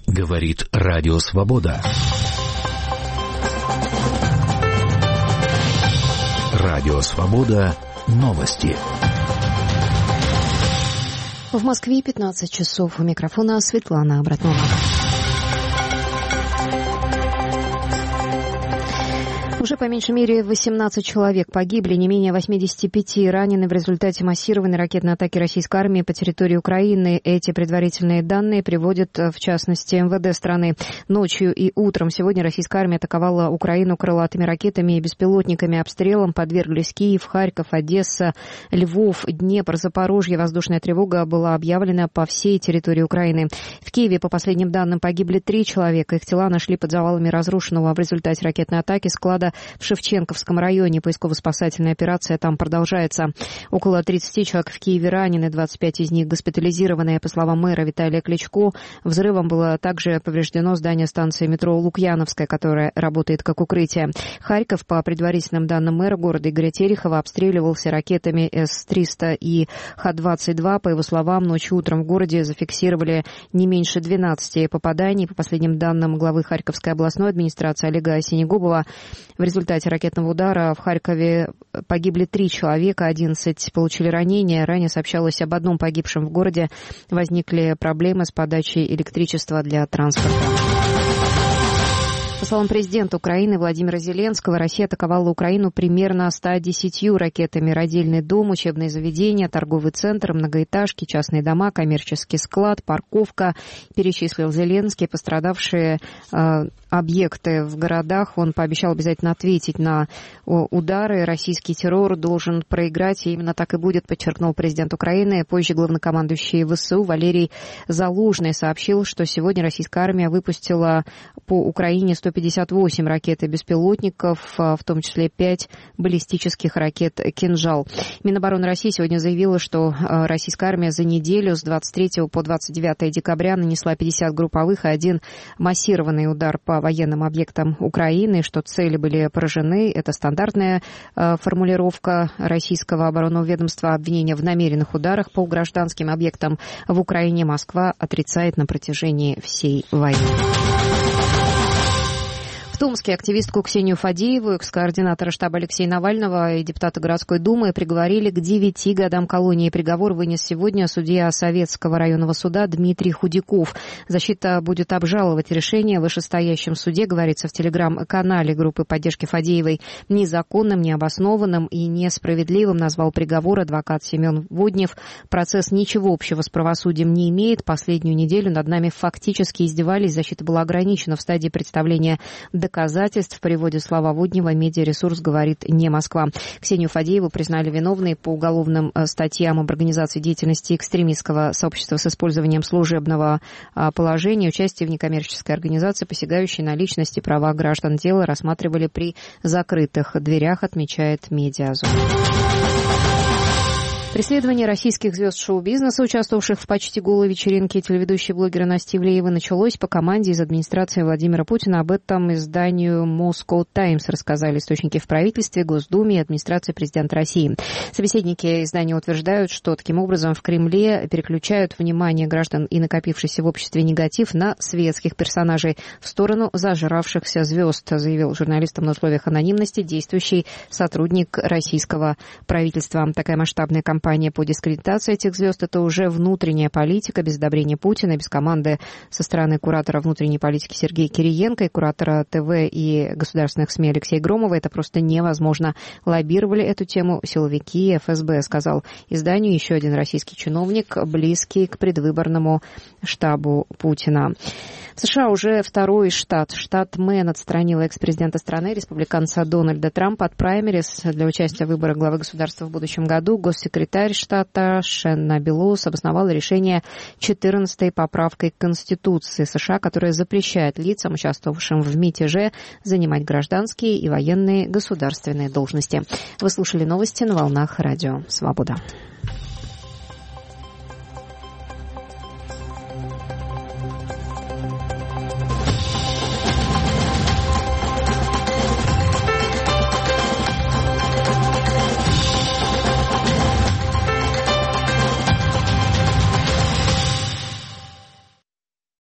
Говорит Радио Свобода. Радио Свобода. Новости. В Москве 15 часов. У микрофона Светлана Обратнова. Уже по меньшей мере 18 человек погибли, не менее 85 ранены в результате массированной ракетной атаки российской армии по территории Украины. Эти предварительные данные приводят, в частности, МВД страны. Ночью и утром сегодня российская армия атаковала Украину крылатыми ракетами и беспилотниками. Обстрелам подверглись Киев, Харьков, Одесса, Львов, Днепр, Запорожье. Воздушная тревога была объявлена по всей территории Украины. В Киеве, по последним данным, погибли 3 человека. Их тела нашли под завалами разрушенного в результате ракетной атаки склада в Шевченковском районе. Поисково-спасательная операция там продолжается. Около 30 человек в Киеве ранены, 25 из них госпитализированы. По словам мэра Виталия Кличко, взрывом было также повреждено здание станции метро Лукьяновская, которая работает как укрытие. Харьков, по предварительным данным мэра города Игоря Терехова, обстреливался ракетами С-300 и Х-22. По его словам, ночью и утром в городе зафиксировали не меньше 12 попаданий. По последним данным главы Харьковской областной администрации Олега Синегубова, в результате ракетного удара в Харькове погибли 3 человека, 11 получили ранения. Ранее сообщалось об одном погибшем в городе. Возникли проблемы с подачей электричества для транспорта. По словам президента Украины Владимира Зеленского, Россия атаковала Украину примерно 110 ракетами. Родильный дом, учебные заведения, торговый центр, многоэтажки, частные дома, коммерческий склад, парковка. Перечислил Зеленский пострадавшие объекты в городах. Он пообещал обязательно ответить на удары. Российский террор должен проиграть, и именно так и будет, подчеркнул президент Украины. Позже главнокомандующий ВСУ Валерий Залужный сообщил, что сегодня российская армия выпустила по Украине 158 ракет и беспилотников, в том числе 5 баллистических ракет «Кинжал». Минобороны России сегодня заявила, что российская армия за неделю с 23 по 29 декабря нанесла 50 групповых и 1 массированный удар по военным объектам Украины, что цели были поражены. Это стандартная формулировка российского оборонного ведомства. Обвинения в намеренных ударах по гражданским объектам в Украине Москва отрицает на протяжении всей войны. В Томске активистку Ксению Фадееву, экс-координатора штаба Алексея Навального и депутата городской думы приговорили к 9 годам колонии. Приговор вынес сегодня судья Советского районного суда Дмитрий Худяков. Защита будет обжаловать решение в вышестоящем суде, говорится в телеграм-канале группы поддержки Фадеевой. Незаконным, необоснованным и несправедливым назвал приговор адвокат Семен Воднев. Процесс ничего общего с правосудием не имеет. Последнюю неделю над нами фактически издевались. Защита была ограничена в стадии представления доказательств. В переводе слова Воднева «Медиаресурс» говорит не Москва. Ксению Фадееву признали виновной по уголовным статьям об организации деятельности экстремистского сообщества с использованием служебного положения, участие в некоммерческой организации, посягающей на личность и права граждан. Дело рассматривали при закрытых дверях, отмечает Медиазона. Преследование российских звезд шоу-бизнеса, участвовавших в почти голой вечеринке телеведущей блогера Насти Ивлеевой, началось по команде из администрации Владимира Путина. Об этом изданию Moscow Times рассказали источники в правительстве, Госдуме и администрации президента России. Собеседники издания утверждают, что таким образом в Кремле переключают внимание граждан и накопившийся в обществе негатив на светских персонажей в сторону зажравшихся звезд, заявил журналистам на условиях анонимности действующий сотрудник российского правительства. Такая масштабная кампания по дискредитации этих звезд — это уже внутренняя политика, без одобрения Путина, без команды со стороны куратора внутренней политики Сергея Кириенко и куратора ТВ и государственных СМИ Алексея Громова. Это просто невозможно. Лоббировали эту тему силовики ФСБ, сказал изданию еще один российский чиновник, близкий к предвыборному штабу Путина. В США уже второй штат Мэн отстранил экс-президента страны, республиканца Дональда Трампа, от праймерис для участия в выборах главы государства в будущем году. Госсекретарь штата Шенна Белоус обосновала решение 14-й поправкой к Конституции США, которая запрещает лицам, участвовавшим в мятеже, занимать гражданские и военные государственные должности. Вы слушали новости на волнах Радио Свобода.